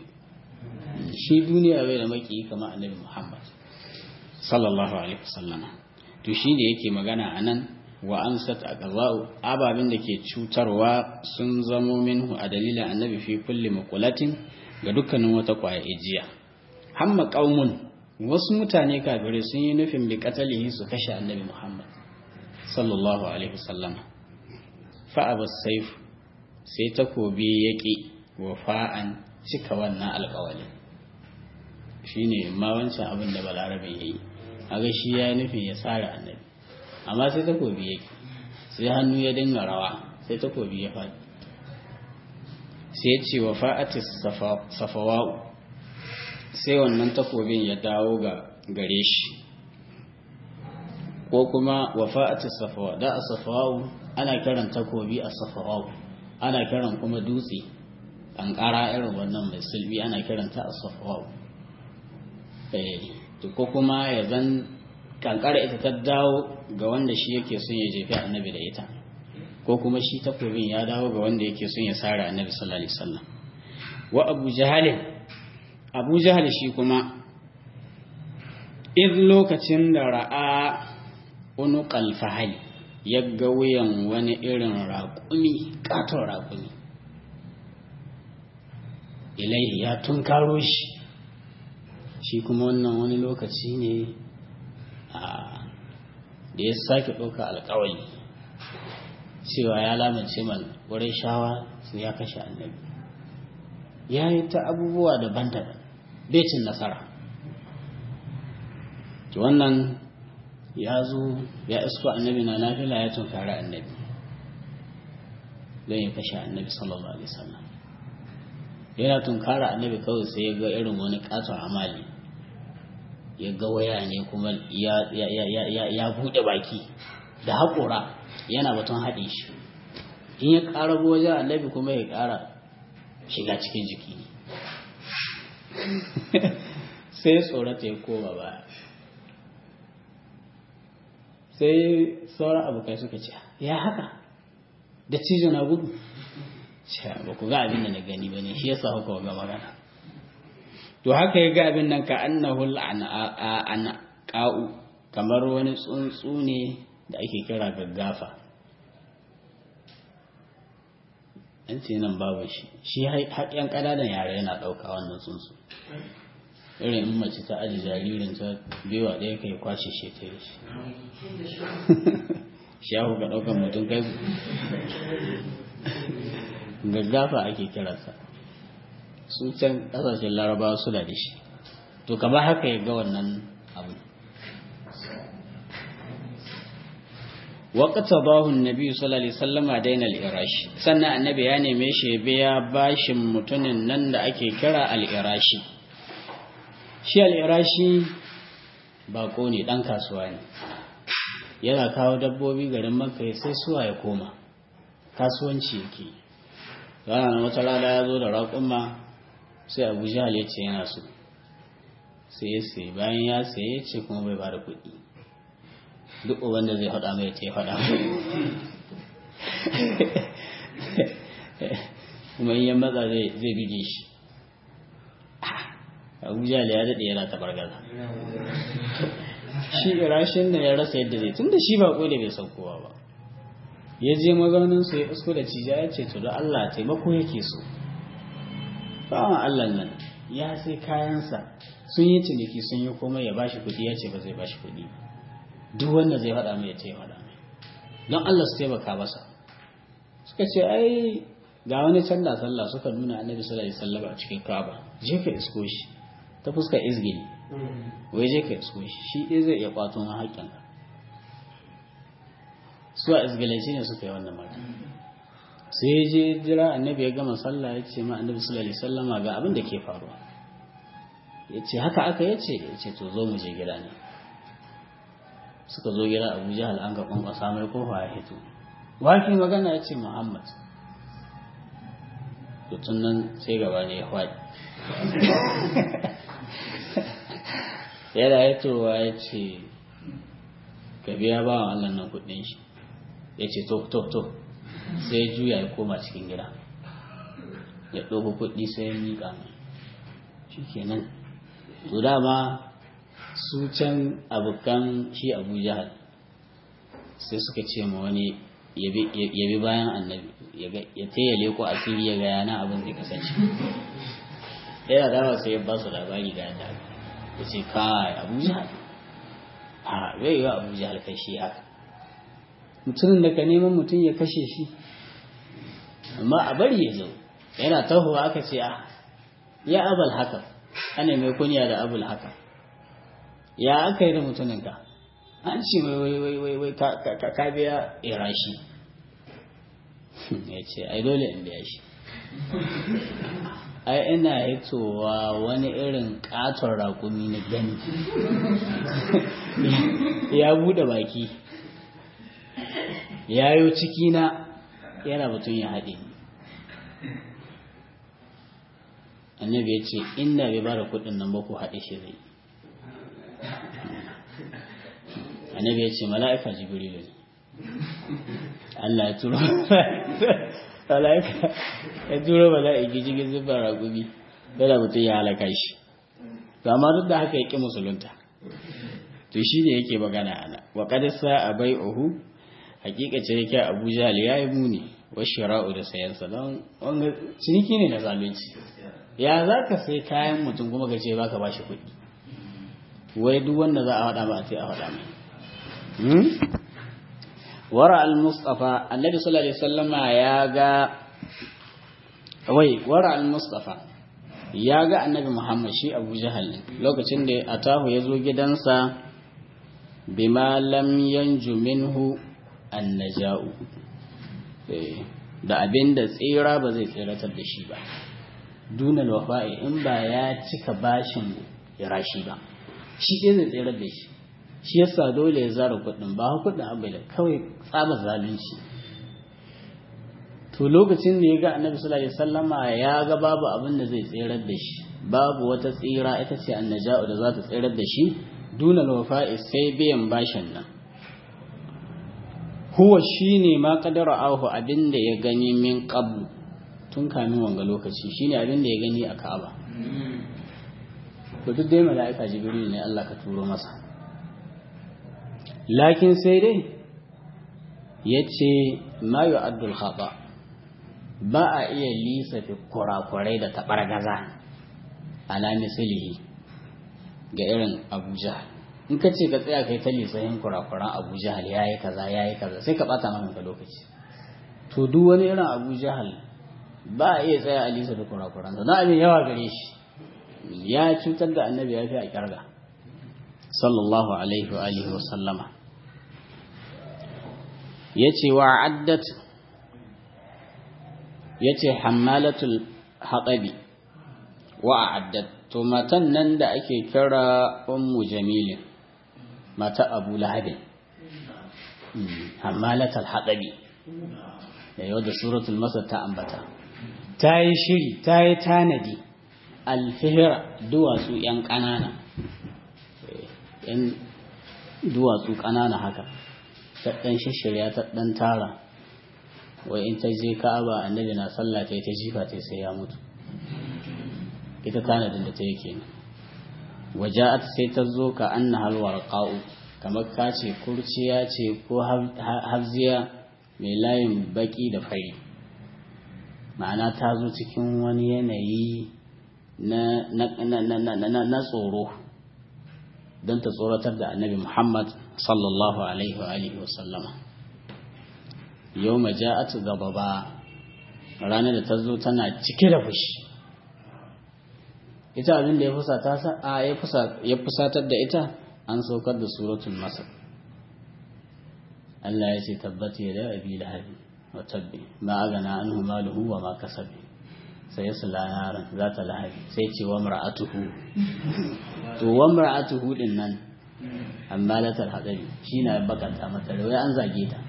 shi duniya bai da maki kamar annabi Muhammad sallallahu alaihi wasallam to to shi ne yake magana a nan wa amsat aqza'u ababin da ke cutarwa sun zamo minhu a dalilin annabi fi kulli maqulatin ga dukkanin wata kwaya ijiya hamma qaumun wasu mutane kafirai sun yi nufin bi qatalihi su kashe annabi Muhammad sallallahu alaihi wasallam fa abas sayf sai takobi yaki wafa'an cika wannan alƙawari shine ma wancan abin da balarabe yayi aga shi ya nufin ya tsara annabi amma sai takobi yake sai hannu ya dinga rawa sai takobi ya faɗi sai ya ce wa fa'atis safawa'u sai wannan takobin ya dawo ga gare shi ko kuma wa fa'atis safawa da a safawa'u ana kiran takobi a safawa'u ana kiran kuma dutse ƙanƙara irin wannan mai sulbi ana kiranta a safawa'u ko kuma ya zan kankara ita ta dawo ga wanda shi yake son ya jefi annabi da ita ko kuma shi takobin ya dawo ga wanda yake son ya sare annabi sallallahu alaihi wasallam wa abu jahal shi kuma iz lokacin da ra'a unuqal fahali ya ga wuyan wani irin raƙumi katon raƙumi ilaihi ya tunkaro shi kuma wannan wani lokaci ne da ya sake ɗauka alƙawari cewa ya lamance man wurin shawa su ya kashe annabi ya yi ta abubuwa daban-daban becin nasara wannan ya zo ya isko annabi na nafila ya tunkari annabi don ya kashe annabi sallallahu alaihi wasallam yana tunkara annabi kawai sai ya ga irin wani katon amali ya ga waya ne kuma ya buɗe baki da haƙora yana batun haɗe shi in ya ƙara wajen annabi kuma ya ƙara shiga cikin jiki sai tsorata ya koma baya sai sauran abokai suka ce ya haka da cizo na gudu ba ku ga abin da na gani ba ne shi yasa haka ga magana to haka ya ga abin nan ka annahu ana qa'u kamar wani tsuntsu ne da ake kira gaggafa an ce nan babu shi haƙƙen ƙananan yare yana ɗauka wannan tsuntsu irin in mace ta aji jaririn ta bewa ɗaya kai kwashe shi ta yi shi ya kuka ɗaukan mutum kai gaggafa ake kiransa su can ƙasashen larabawa suna da shi to kamar haka ya ga wannan abu waƙata bahun nabi sallallahu alaihi sallama daina al'irashi sannan annabi ya neme shi biya bashin mutumin nan da ake kira al'irashi shi al'irashi bako ne ɗan kasuwa ne yana kawo dabbobi garin makka sai suwa ya koma kasuwanci yake ranar wata rana ya zo da raƙumma sai abu jihal ya ce yana so sai ya sai bayan ya sai ya ce kuma bai ba da kuɗi duk wanda zai faɗa mai ce faɗa kuma in yan matsa zai bige shi abu jihal ya daɗe yana tabargaza shi irashin da ya rasa yadda zai tun da shi ba da bai saukowa ba ya je mazauninsu ya isko da cija ya ce to da Allah taimako yake so bawan Allah nan ya sai kayansa sun yi ciniki sun yi komai ya bashi kuɗi ya ce ba zai bashi kuɗi duk wanda zai faɗa mai ya ce faɗa mai don Allah su taimaka masa suka ce ai ga wani canza sallah suka nuna annabi sallallahu alaihi wasallam a cikin Kaaba je ka isko shi ta fuskar izgili wai je ka isko shi ɗaya zai iya kwato ma haƙƙinka su a izgilanci ne suka yi wannan mata sai ya je jira annabi ya gama sallah ya ce ma annabi sallallahu alaihi wasallama ga abin da ke faruwa ya ce haka aka ya ce to zo mu je gida ne suka zo gida Abu Jahal an ga kwankwasa mai kofa ya hito waki magana ya ce Muhammad to tun nan sai gaba ne ya faɗi yana hitowa ya ce ka biya bawan Allah nan kuɗin shi ya ce to sai juya ya koma cikin gida ya ɗogo kuɗi sai ya miƙa mai shi kenan to dama su can abokan shi Abu Jahal sai suka ce ma wani yabi bayan annabi ya taya leko asiri ya ga yana abin zai kasance yana dawa sai ya ba su labari ga yadda ya ce kai abuja a bai yi wa abuja alkashi haka mutumin da ka neman mutum ya kashe shi amma a bari ya zo yana tahowa aka ce ya abal haka ana mai kunya da abul haka ya aka yi da mutuminka an ce wai ka biya irashi ya ce ai dole in biya shi ai ina hitowa wani irin katon rakumi na gani ya bude baki ya yi ciki na yana batun ya haɗe annabi ya ce inda bai ba da kuɗin nan ba ku haɗe shi zai annabi ya ce mala'ika jibrilu ne Allah ya turo mala'ika ya turo mala'iki cikin zubar ragubi yana mutum ya halaka shi to amma duk da haka ya ƙi musulunta to shi ne yake magana ana wa kadisa a bai'uhu hakika ce yake abuja ya yi muni wa shira'u da sayansa don wanga ciniki ne na zalunci ya za ka sai kayan mutum kuma ka ce ba ka ba shi kuɗi wai duk wanda za a haɗa ba a ce a haɗa mai wara al-mustafa annabi sallallahu alaihi wasallama wara al-mustafa ya ga annabi muhammad shi abu jahal ne lokacin da atahu ya zo gidansa bima lam yanju minhu annaja'u da abinda tsira ba zai tsiratar da shi ba dunal wafa'i in ba ya cika bashin rashi ba shi ɗaya zai tsirar da shi shi yasa dole ya zara kuɗin ba kuɗin abai da kawai tsaba zalunci to lokacin da ya ga annabi sallallahu alaihi wasallama ya ga babu abin da zai tsirar da shi babu wata tsira ita ce annaja'u da za ta tsirar da shi dunal wafa'i sai biyan bashin nan huwa shine ma qadara ahu abin da ya gani min qablu tun kamin wanga lokaci shine abin da ya gani a Ka'aba to duk dai mala'ika Jibril ne Allah ka turo masa lakin sai dai yace ma yu'addul khata ba a iya lissafi kurakurai da tabargaza ala mislihi ga irin Abuja in ka ce ka tsaya kai ta lissafin kurakuran Abuja hal yayi kaza sai ka bata maka lokaci to duk wani irin Abuja hal ba a iya tsaya a lissafi kurakuran sa na abin yawa gare shi ya cutar da annabi ya fi a kirga sallallahu alaihi wa alihi wa sallama yace wa addat yace hammalatul haqabi wa addat to matan nan da ake kira ummu jamilin mata abu lahabin hammalatul haqabi da yau da suratul masar ta ambata ta yi shiri ta yi tanadi alfihira duwatsu yan ƙanana yan duwatsu ƙanana haka ta ɗan shishirya ta ɗan tara wai in ta je ka'aba annabi na sallah ta jifa ta sai ya mutu ita tanadin da ta yake ne waja'at sai ta zo ka anna halwar qa'u kamar ka ce kurciya ce ko hafziya mai layin baki da fari ma'ana ta zo cikin wani yanayi na tsoro don ta tsoratar da annabi Muhammad sallallahu alaihi wa alihi wa sallama yau maja'at gababa ranar da ta zo tana cike da fushi ita abin da ya fusatar da ita an saukar da suratul masar Allah ya ce tabbata ya da abi lahabi wa tabbi ma agana anhu maluhu wa ma kasabi sai ya sala naran za ta lahabi sai ce wa mar'atuhu to wa mar'atuhu din nan amma latar hadari shine bakanta mata wai an zage ta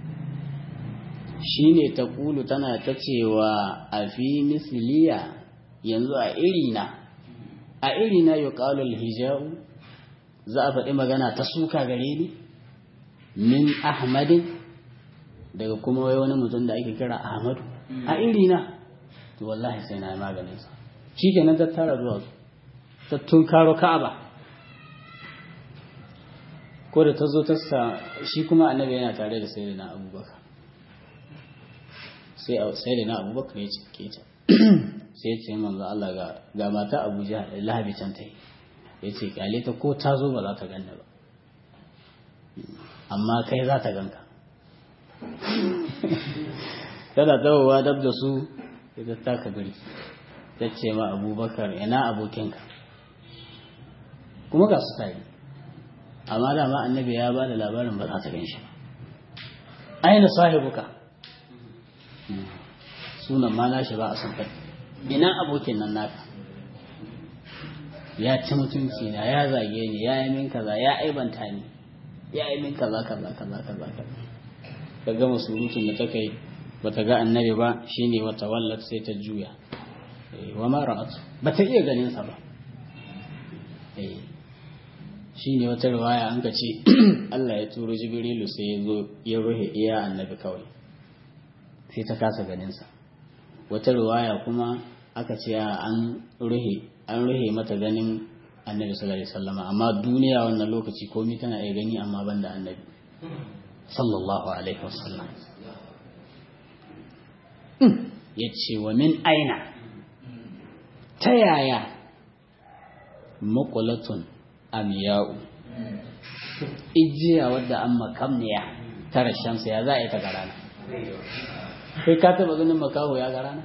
shine ta kulu tana ta cewa a fi misliya yanzu a irina yuqalu al-hija'u za a faɗi magana ta suka gare ni min ahmadin daga kuma wai wani mutum da ake kira ahmadu a irina to wallahi sai na yi maganin sa shikenan ta tara zuwa ta tunkaro ka'aba ko da ta zo ta sa shi kuma annabi yana tare da sayyidina abubakar sai sayyidina abubakar ya cike ta sai ya ce manzo Allah ga mata Abuja Lahabi can ta yi ya ce kyale ta ko ta zo ba za ta ganna ba amma kai za ta ganka tana tawowa dab da su ita ta ka gari ta ce ma abubakar ina abokinka kuma ga su tare amma dama annabi ya ba da labarin ba za ta gan shi ba aina sahibuka sunan ma nashi ba a san kai ina abokin nan naka ya ci mutunci na ya zage ni ya yi min kaza ya aibanta ni ya yi min kaza kaza kaza kaza ka gama surutun da ta kai bata ga annabi ba shine wata wallat sai ta juya wa ma ra'at bata iya ganin sa ba shine wata riwaya an ka ce Allah ya turo Jibrilu sai ya zo ya ruhe iya annabi kawai sai ta kasa ganin sa wata riwaya kuma aka ce an ruhe mata ganin annabi sallallahu alaihi wasallam amma duniya wannan lokaci komai tana iya gani amma banda annabi sallallahu alaihi wasallam yace wa min aina ta yaya maqulatun amiya'u ijiya wadda an makamniya ta rashansa ya za a yi ta garana kai ka taba ganin makaho ya garana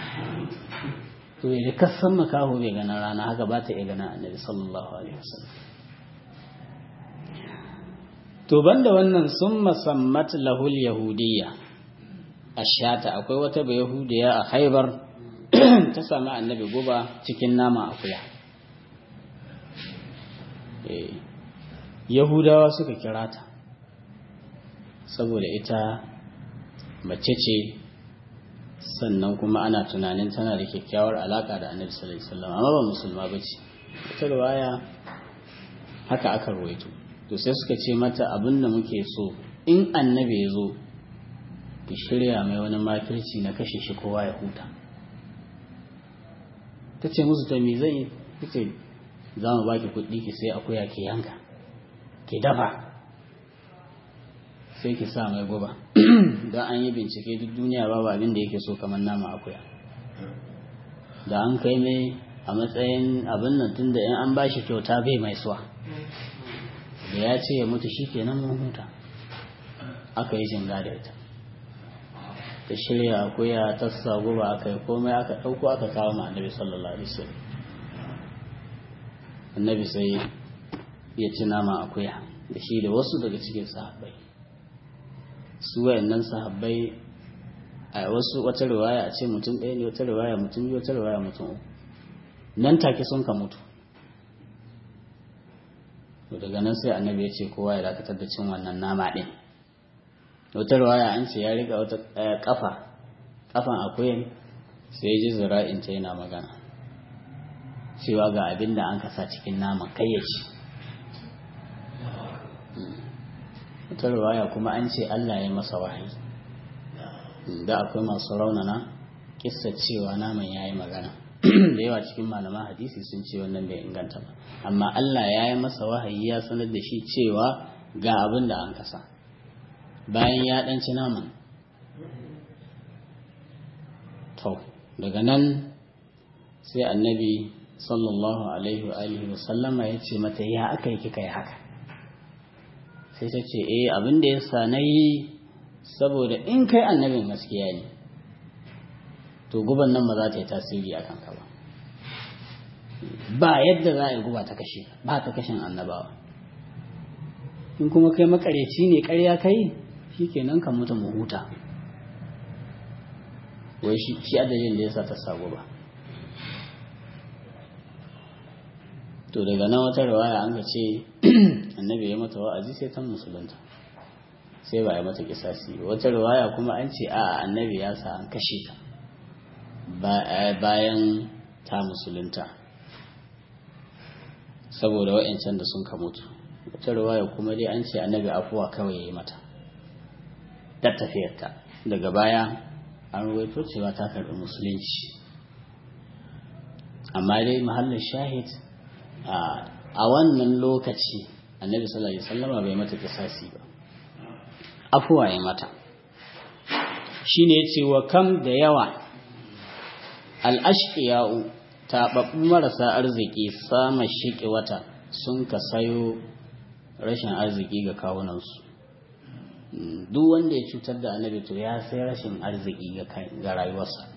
to yadda kasan makaho bai gana rana haka ba ta iya gana annabi sallallahu alaihi wasallam to banda wannan sun masammat lahul yahudiyya ashata akwai wata bai yahudiya a Khaibar ta sami annabi guba cikin nama akuya yahudawa suka kira ta saboda ita mace ce sannan kuma ana tunanin tana da kyakkyawar alaka da annabi sallallahu alaihi wasallam amma ba musulma bace ta riwaya haka aka ruwaito to sai suka ce mata abinda muke so in annabi ya zo ki shirya mai wani makirci na kashe shi kowa ya huta ta ce musu ta me zan yi ce za mu baki kuɗi ki sai akuya ki yanka ki dafa sai ki sa mai guba don an yi bincike duk duniya babu abin da yake so kamar nama akuya da an kai mai a matsayin abin nan tun da in an ba shi kyauta bai mai suwa da ya ce ya mutu shi kenan mun huta aka yi jinga da ita ta shirya akuya ta sa guba aka yi komai aka ɗauko aka kawo ma annabi sallallahu alaihi wasallam annabi sai ya ci nama akuya da shi da wasu daga cikin sahabbai su wayannan sahabbai a wasu wata riwaya a ce mutum ɗaya ne wata riwaya mutum biyu wata riwaya mutum uku nan take sun ka mutu daga nan sai annabi ya ce kowa ya dakatar da cin wannan nama ɗin wata riwaya an ce ya riga wata kafan akuyan sai ya ji zira'inta yana magana cewa ga abin da an kasa cikin naman kai ya ci wata riwaya kuma an ce Allah ya masa wahayi da akwai masu raunana kissa cewa naman ya yi magana da yawa cikin malaman hadisi sun ce wannan bai inganta ba amma Allah ya yi masa wahayi ya sanar da shi cewa ga abin da an kasa bayan ya ɗanci naman to daga nan sai annabi sallallahu alaihi wa alihi wasallama ya ce mata ya aka yi kika yi haka sai ta ce abin da ya sa na yi saboda in kai annabin gaskiya ne to guban nan ba za ta yi tasiri a kanka ba ba yadda za a yi guba ta kashe ba ta kashin annabawa in kuma kai makareci ne karya kai shi kenan kan mutu mu huta wai shi adadin da ya sa ta sa guba to daga nan wata riwaya an ga ce annabi ya mata wa'azi sai ta musulunta sai ba ya mata kisasi wata riwaya kuma an ce a annabi ya sa an kashe ta bayan ta musulunta saboda wa'ancan da sun ka mutu wata riwaya kuma dai an ce annabi afuwa kawai ya yi mata ta tafiyarta daga baya an ruwaito cewa ta karɓi musulunci amma dai mahallin shahid a wannan lokaci annabi sallallahu alaihi wasallama bai mata kisasi ba, afuwa ya mata. Shine yace wa kam da yawa al-ashqiya'u taɓaɓɓun marasa arziki sama shiƙi wata sun ka sayo rashin arziki ga kawunansu. Duk wanda ya cutar da annabi to ya sai rashin arziki ga rayuwarsa.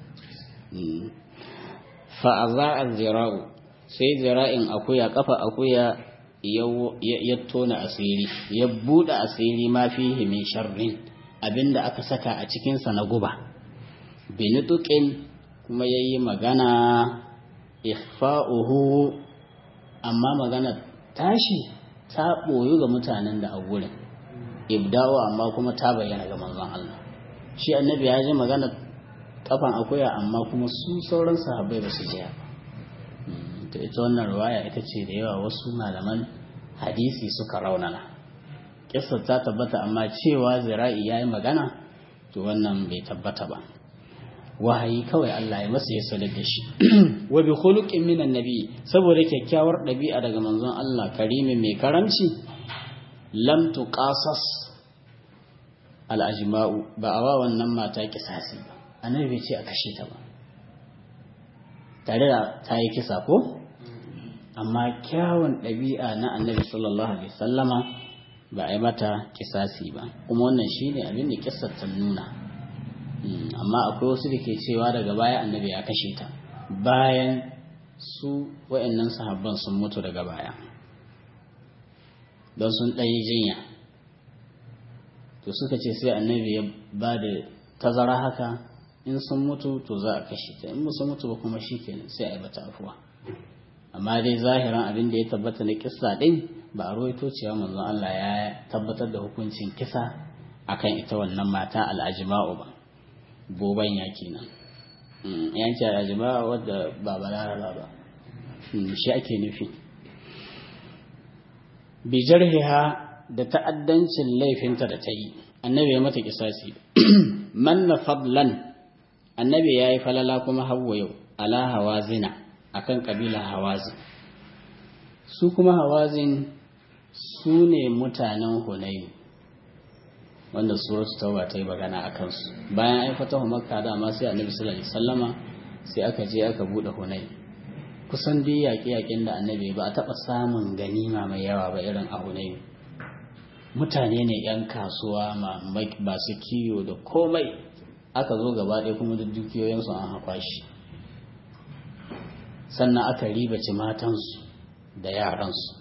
Fa'aza zira'u sai zira'in akuya kafa akuya ya tona asiri, ya buɗe asiri ma fihi min sharrin abinda aka saka a cikinsa na guba. Binituqin kuma yayi magana ikhfa'uhu, amma magana tashi ta boyu ga mutanen da a gurin, ibda'u amma kuma ta bayyana ga manzon Allah. Shi annabi ya ji magana kafan akuya amma kuma su sauran sahabbai ba su ji ba. To ita wannan riwaya ita ce da yawa wasu malaman hadisi suka raunana. Kissar ta tabbata amma cewa zira'i yayi magana to wannan bai tabbata ba. Wahayi kawai Allah ya masa ya sanar da shi. Wa bi khuluqin minan nabi, saboda kyakkyawar dabi'a daga manzon Allah karimin mai karamci, lam tuqasas al-ajma'u, ba a wa wannan mata kisasi ba. Annabi bai ce a kashe ta ba, tare da ta yi kisa ko, amma kyawun dabi'a na annabi sallallahu alaihi wasallama ba a yi mata kisasi ba. Kuma wannan shine abin da kissar ta nuna. Amma akwai wasu da ke cewa daga baya annabi ya kashe ta bayan su wa'annan sahabban sun mutu daga baya don sun ɗanyi jinya, to suka ce sai annabi ya ba da tazara haka, in sun mutu to za a kashe ta, in musu mutu ba kuma shi kenan sai a yi bata afuwa. Amma dai zahiran abin da ya tabbata na kissa ɗin ba a rawaito cewa manzon Allah ya tabbatar da hukuncin kisa akan ita wannan mata al'ajma'u ba. Boban ya kenan yanci al'ajma'u wadda ba balaraba ba, shi ake nufi. Bi jarhiha, da ta'addancin laifinta da ta yi, annabi ya mata kisasi. Manna fadlan, annabi ya yi falala kuma hawa yau ala hawazina akan kabila hawazin. Su kuma hawazin su ne mutanen Hunayn, wanda suratu tauba ta yi magana a kansu. Bayan an fatahu makka dama sai annabi sallallahu alaihi wasallama sai aka je aka bude Hunayn. Kusan dai yaƙe-yaƙen da annabi ba a taɓa samun ganima mai yawa ba irin a Hunayn. Mutane ne 'yan kasuwa masu kiyo da komai, aka zo gaba ɗaya kuma da dukiyoyinsu an haƙwa shi. Sannan aka ribace matansu da yaransu.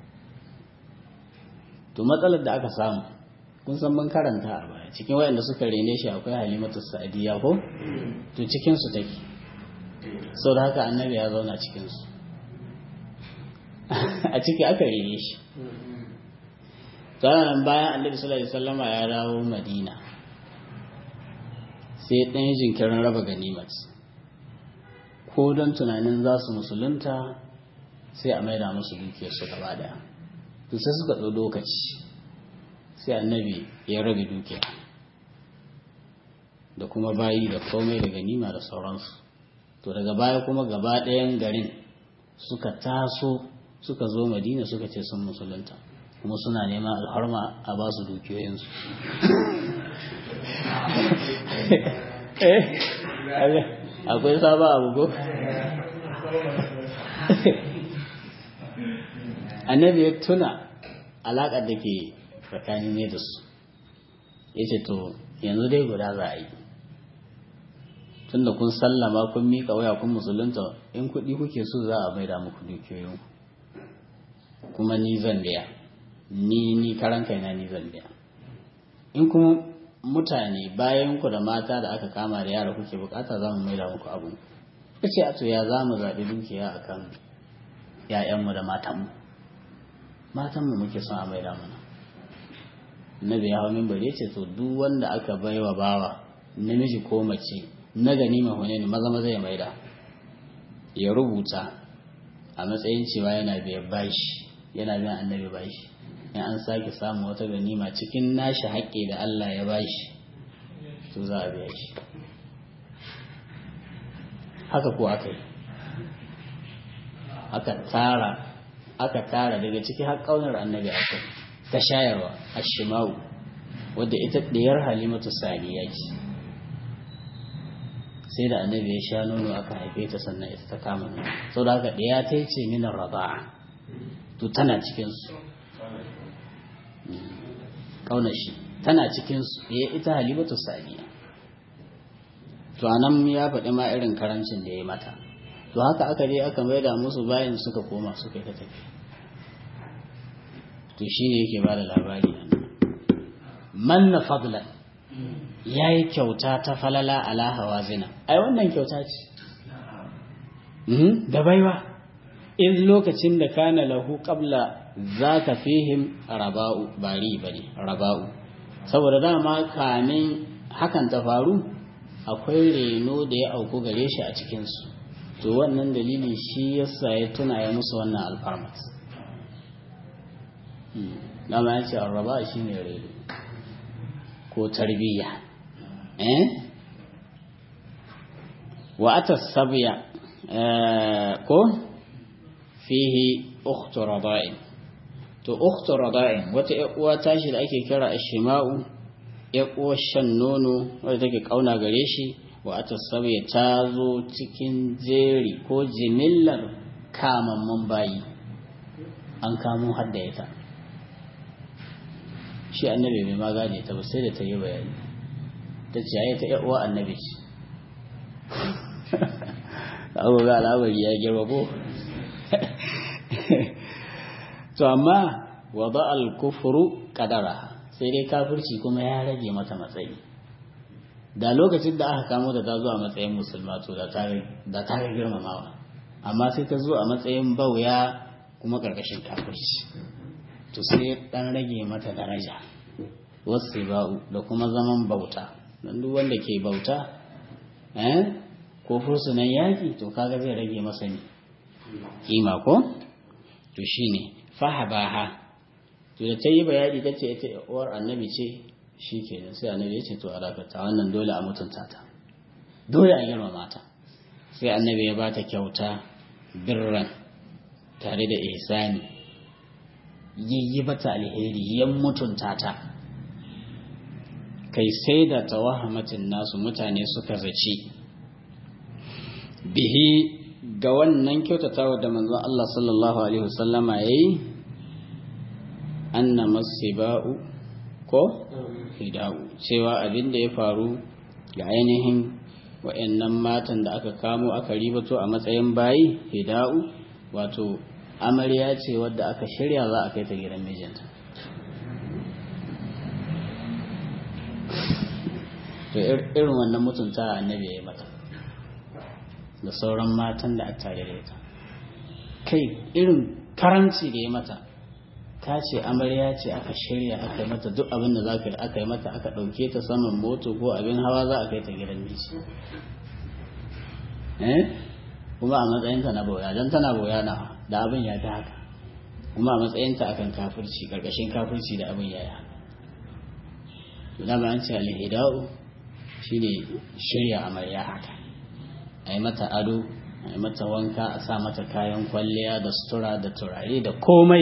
To matsalar da aka samu, kun san mun karanta a baya, cikin wayanda suka rene shi akwai Halimatu Sa'diya ko, to cikin su take. Sau da haka annabi ya zauna cikin su. A ciki aka rene shi. Sannan bayan annabi sallallahu alaihi wasallama ya dawo Madina, sai ɗan jinkirin raba ganimat, ko don tunanin za su musulunta sai a maida musu dukiyarsu gaba daya. To sai suka ɗau lokaci, sai annabi ya rabe dukiya da kuma bayi da komai da ganima da sauransu. To daga baya kuma gaba ɗayan garin suka taso suka zo Madina suka ce sun musulunta, kuma suna neman alharma a ba su dukiyoyinsu. Akwai sabon abu ko? Annabi ya tuna alaƙar da ke tsakanin ne da su, ya ce to yanzu dai guda za a yi, tun da kun sallama kun miƙa waya kun musulunta, in kuɗi kuke so za a maida muku dukiyoyin, kuma ni zan biya, ni karan kaina ni zan biya. In kuma mutane bayan ku da mata da aka kama da yara kuke bukata, za mu maida muku abun. Ya ce a to ya za mu zaɓi dukiya a kan ‘ya'yanmu da matanmu muke son a maida mana. Nabi ya hau mimbar ya ce to duk wanda aka baiwa bawa namiji ko mace na ganima Hunayn maza ya maida, ya rubuta a matsayin cewa yana biyan bashi, yana biyan annabi bashi. In an sake samu wata ganima cikin nashi haƙƙi da Allah ya bashi, to za a biya shi. Haka ko aka yi, aka tara aka tara daga ciki har kaunar annabi akai ta shayarwa ashima'u wadda ita diyar halimatu saniya ce sai da annabi ya sha nono aka haife ta sannan ita ta kama nono saboda haka diya ta ce minar raba'a to tana cikin su kaunar shi tana cikin su ita halimatu saniya to anan ya faɗi ma irin karancin da ya mata to haka aka je aka maida musu bayan suka koma suka ta tafi to shine yake bada labari manna fadlan yayi kyauta ta falala ala hawazina ai wannan kyauta ce da baiwa in lokacin da kana lahu qabla zaka fihim raba'u bari bane raba'u saboda dama kamin hakan ta faru akwai reno da ya auku gare shi a cikinsu to wannan dalili shi yasa ya tuna ya musu wannan alfarmat dama ya ce arraba shi ne reno ko tarbiyya wa ata sabya ko fihi ukhtu rada'in to ukhtu rada'in wata uwa tashi da ake kira ashima'u uwar shan nono wadda take kauna gare shi wa atasabiya ta zo cikin jeri ko jimillar kamamman bayi an kamo hadda ita shi annabi mai magaje ta ba sai da ta yi bayani ta ce ya ta uwa annabi ce abu ga al'amari ya girma ko to amma wada al-kufru qadara sai dai kafirci kuma ya rage mata matsayi da lokacin da aka kamo da ta zo a matsayin musulma to da ta ga girmamawa amma sai ta zo a matsayin bauya kuma karkashin kafirci to sai dan rage mata daraja wasu ba'u da kuma zaman bauta don duk wanda ke bauta ko fursunan yaki to kaga zai rage masa ne kima ko to shine fahabaha to da ta yi bayani ta ce ita uwar annabi ce shi ke sai annabi ya ce to a dakata wannan dole a mutunta ta dole a girmama ta sai annabi ya ba ta kyauta birran tare da ihsani yi bata alheri yan mutunta ta kai sai da tawahamatin nasu mutane suka zaci bihi ga wannan kyautatawa da manzon Allah sallallahu alaihi wasallama yayi anna masiba'u ko hida'u cewa abin da ya faru ga ainihin wa'annan matan da aka kamo aka ribato a matsayin bayi hida'u wato amarya ce wadda aka shirya za a kai ta gidan mijinta to irin wannan mutunta annabi ya yi mata da sauran matan da aka tare da ita kai irin karanci da ya mata ta ce amarya ce aka shirya aka yi mata duk abin da za ka aka yi mata aka ɗauke ta saman moto ko abin hawa za a kai ta gidan miji kuma a matsayinta na boya don tana boya na da abin ya ta haka kuma a matsayinta akan kafirci ƙarƙashin kafirci da abin ya yi haka dama an ce alhida'u shi ne shirya amarya haka a yi mata ado a yi mata wanka a sa mata kayan kwalliya da sutura da turare da komai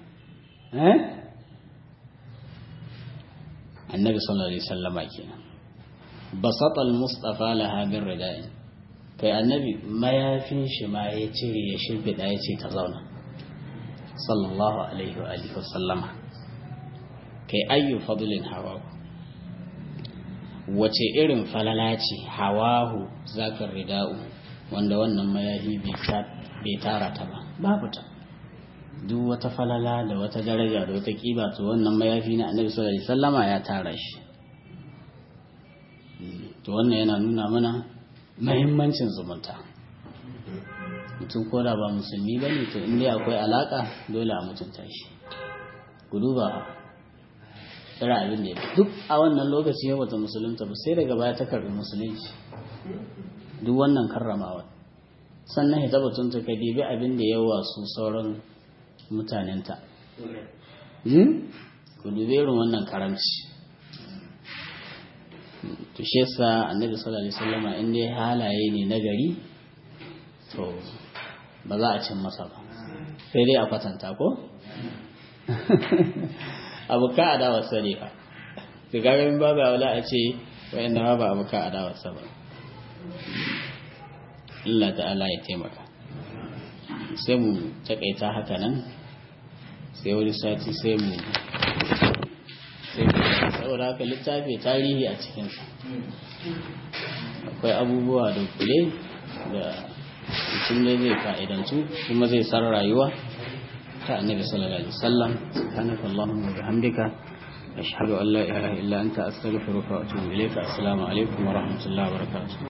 annabi sallallahu alaihi wasallama kenan basatal mustafa laha bin ridai kai annabi mayafin shi ma ya cire ya shimfida ya ce ta zauna sallallahu alaihi wa alihi wasallama kai ayyu fadlin hawahu wace irin falala ce hawahu zakar rida'u wanda wannan mayafi bai tara ta ba babu ta duk wata falala da wata daraja da wata kiba to wannan mayafi na annabi sallallahu alaihi wasallama ya tara shi to wannan yana nuna mana muhimmancin zumunta mutum ko da ba musulmi bane to in dai akwai alaka dole a mutunta shi ku duba tsara abin da duk a wannan lokaci ya wata musulunta ba sai daga baya ta karbi musulunci duk wannan karramawa sannan ya tabbatun ta ka dibi abin da yawa su sauran mutanenta ku dube irin wannan karamci to shi yasa annabi sallallahu alaihi wasallam in dai halaye ne na gari to ba za a cin masa ba sai dai a kwatanta ko abuka adawa sani fa to kaga min babu wala a ce wayanda ma ba abuka adawa sa ba Allah ta'ala ya taimaka sai mu takaita haka nan sai wani sati sai mu saboda haka littafi tarihi a cikinsa akwai abubuwa da kule da mutum ne zai fa'idantu kuma zai san rayuwa ta annabi sallallahu alaihi wasallam subhanaka allahumma wa bihamdika ashhadu an la ilaha illa anta astaghfiruka wa atubu ilayka assalamu alaikum wa rahmatullahi wa barakatuh